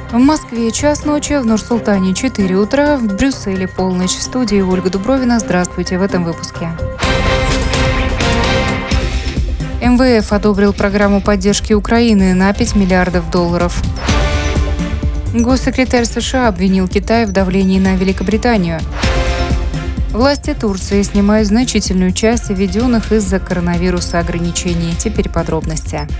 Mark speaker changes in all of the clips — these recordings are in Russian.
Speaker 1: В Москве час ночи, в Нур-Султане 4 утра, в Брюсселе полночь. В студии Ольга Дубровина. Здравствуйте в этом выпуске. МВФ одобрил программу поддержки Украины на $5 миллиардов. Госсекретарь США обвинил Китай в давлении на Великобританию. Власти Турции снимают значительную часть введенных из-за коронавируса ограничений. Теперь подробности.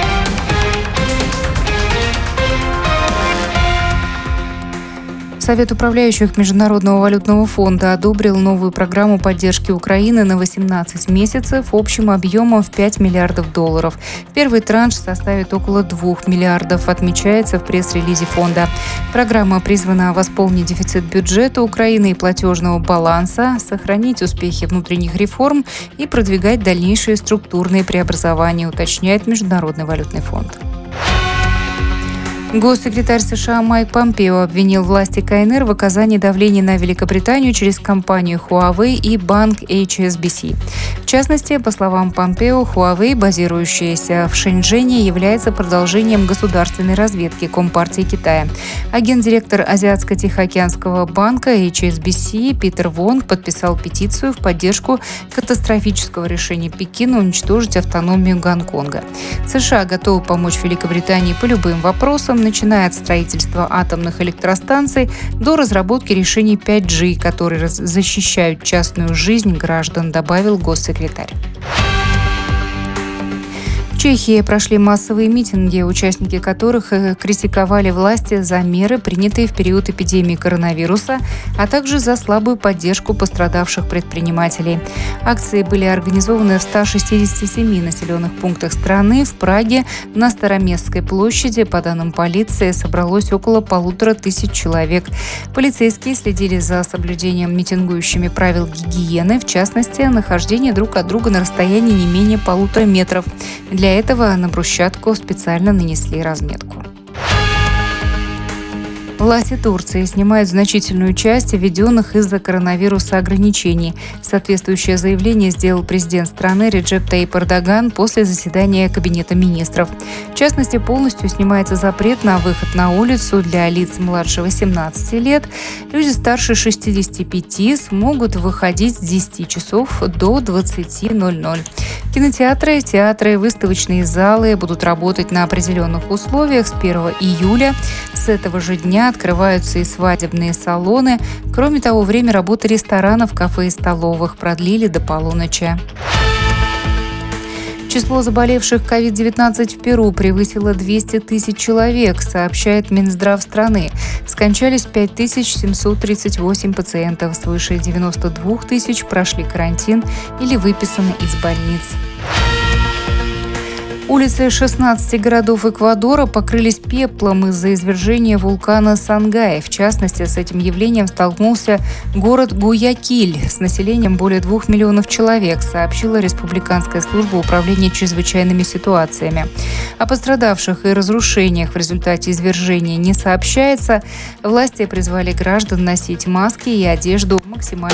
Speaker 1: Совет управляющих Международного валютного фонда одобрил новую программу поддержки Украины на 18 месяцев общим объемом в $5 миллиардов. Первый транш составит около 2 миллиардов, отмечается в пресс-релизе фонда. Программа призвана восполнить дефицит бюджета Украины и платежного баланса, сохранить успехи внутренних реформ и продвигать дальнейшие структурные преобразования, уточняет Международный валютный фонд. Госсекретарь США Майк Помпео обвинил власти КНР в оказании давления на Великобританию через компанию Huawei и банк HSBC. В частности, по словам Помпео, Huawei, базирующаяся в Шэньчжэне, является продолжением государственной разведки Компартии Китая. Агент-директор Азиатско-Тихоокеанского банка HSBC Питер Вонг подписал петицию в поддержку катастрофического решения Пекина уничтожить автономию Гонконга. США готовы помочь Великобритании по любым вопросам, начиная от строительства атомных электростанций до разработки решений 5G, которые защищают частную жизнь граждан, добавил госсекретарь. В Чехии прошли массовые митинги, участники которых критиковали власти за меры, принятые в период эпидемии коронавируса, а также за слабую поддержку пострадавших предпринимателей. Акции были организованы в 167 населенных пунктах страны. В Праге на Староместской площади, по данным полиции, собралось около 1500 человек. Полицейские следили за соблюдением митингующими правил гигиены, в частности, нахождение друг от друга на расстоянии не менее 1,5 метров. Для этого на брусчатку специально нанесли разметку. Власти Турции снимают значительную часть введенных из-за коронавируса ограничений. Соответствующее заявление сделал президент страны Реджеп Тайип Эрдоган после заседания Кабинета министров. В частности, полностью снимается запрет на выход на улицу для лиц младше 18 лет. Люди старше 65 смогут выходить с 10 часов до 20:00. Кинотеатры, театры, выставочные залы будут работать на определенных условиях с 1 июля. С этого же дня открываются и свадебные салоны. Кроме того, время работы ресторанов, кафе и столовых продлили до полуночи. Число заболевших COVID-19 в Перу превысило 200 тысяч человек, сообщает Минздрав страны. Скончались 5738 пациентов, свыше 92 тысяч прошли карантин или выписаны из больниц. Улицы 16 городов Эквадора покрылись пеплом из-за извержения вулкана Сангай. В частности, с этим явлением столкнулся город Гуякиль с населением более 2 миллионов человек, сообщила Республиканская служба управления чрезвычайными ситуациями. О пострадавших и разрушениях в результате извержения не сообщается. Власти призвали граждан носить маски и одежду максимально